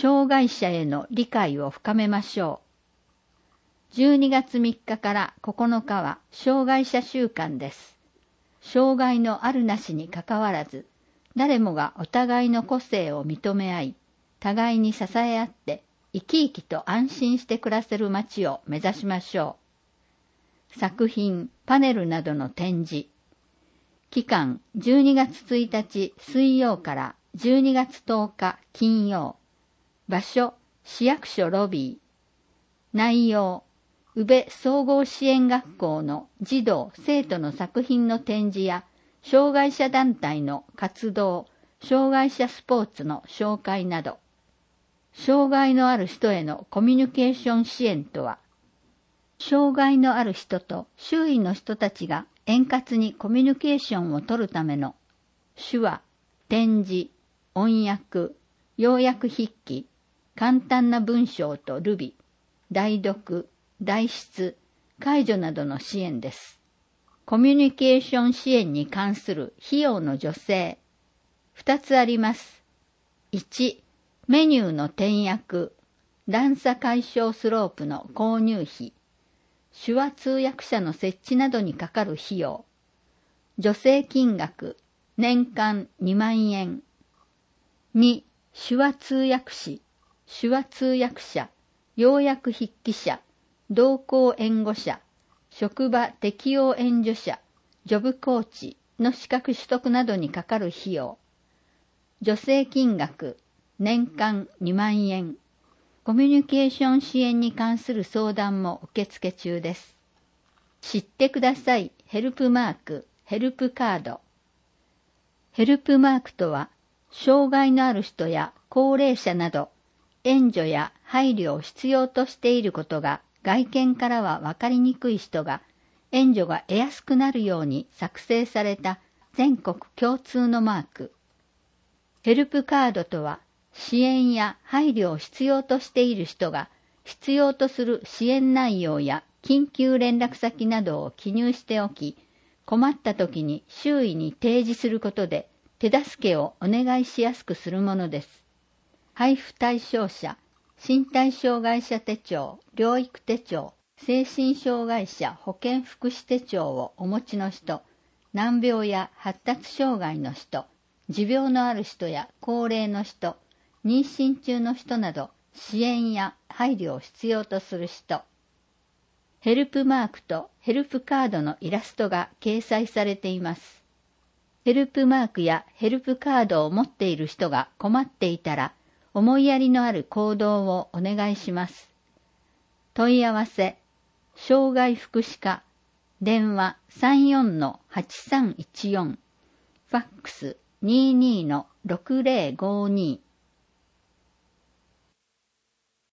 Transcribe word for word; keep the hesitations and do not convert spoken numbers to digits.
障害者への理解を深めましょう。じゅうにがつみっかからここのかは障害者週間です。障害のあるなしにかかわらず、誰もがお互いの個性を認め合い、互いに支え合って生き生きと安心して暮らせる街を目指しましょう。作品、パネルなどの展示。期間じゅうにがつついたち水曜からじゅうにがつとおか金曜。場所、市役所ロビー。内容、宇部総合支援学校の児童・生徒の作品の展示や、障害者団体の活動、障害者スポーツの紹介など。障害のある人へのコミュニケーション支援とは、障害のある人と周囲の人たちが円滑にコミュニケーションを取るための手話、展示、音訳、要約筆記、簡単な文章とルビ、代読、代筆、介助などの支援です。コミュニケーション支援に関する費用の助成、ふたつあります。いち、メニューの点訳、段差解消スロープの購入費、手話通訳者の設置などにかかる費用、助成金額、年間にまんえん。に、手話通訳士、手話通訳者、要約筆記者、同行援護者、職場適応援助者、ジョブコーチの資格取得などにかかる費用、助成金額、年間にまんえん。コミュニケーション支援に関する相談も受付中です。知ってください。ヘルプマーク、ヘルプカード。ヘルプマークとは、障害のある人や高齢者など、援助や配慮を必要としていることが外見からは分かりにくい人が、援助が得やすくなるように作成された全国共通のマーク。ヘルプカードとは、支援や配慮を必要としている人が必要とする支援内容や緊急連絡先などを記入しておき、困った時に周囲に提示することで手助けをお願いしやすくするものです。配布対象者、身体障害者手帳、療育手帳、精神障害者保健福祉手帳をお持ちの人、難病や発達障害の人、持病のある人や高齢の人、妊娠中の人など支援や配慮を必要とする人。ヘルプマークとヘルプカードのイラストが掲載されています。ヘルプマークやヘルプカードを持っている人が困っていたら、思いやりのある行動をお願いします。問い合わせ、障害福祉課、電話 さんよんのはちさんいちよん、ファックス にじゅうにのろくぜろごに。